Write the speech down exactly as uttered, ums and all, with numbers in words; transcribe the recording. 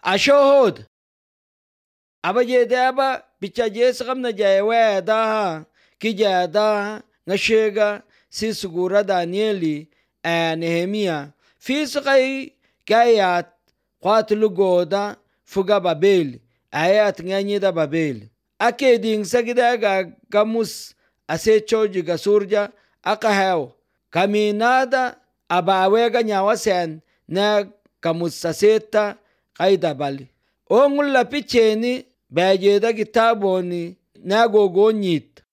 ashohod aba jede aba bicha jes kamna jaye da kijada ngashega sisugura Danieli a Nehemia fisqai kayat qatlu goda fuga Babel ayat nganye da Babel akeding sagida ga kamus ase choji ga surja akahaw kaminada abawega nyawasen na kamusaseta kaida bali ongulla picheni bajeda kitaboni na gogonyit